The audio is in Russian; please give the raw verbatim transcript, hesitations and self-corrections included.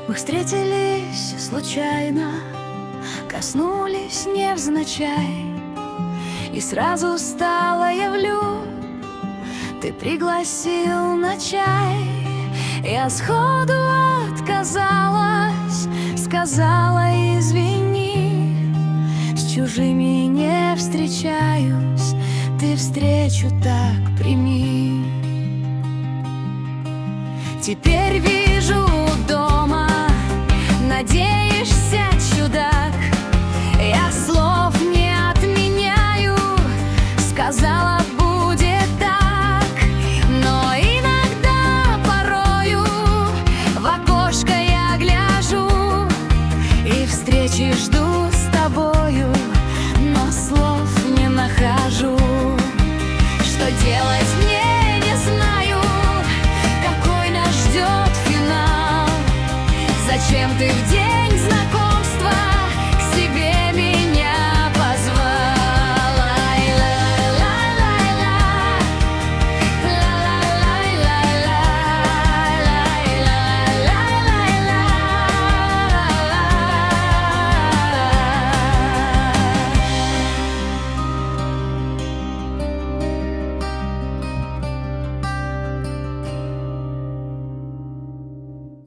Мы встретились случайно, коснулись невзначай, и сразу стало явлю, ты пригласил на чай. Я сходу отказалась, сказала извини, с чужими не встречаюсь, ты встречу так прими. Теперь вижу дома, надеешься, чудак, я слов не отменяю, сказала, будет так. Но иногда, порою, в окошко я гляжу и встречи жду с тобою, но слов не нахожу. Что делать мне не знаю, какой нас ждет финал. Зачем ты где?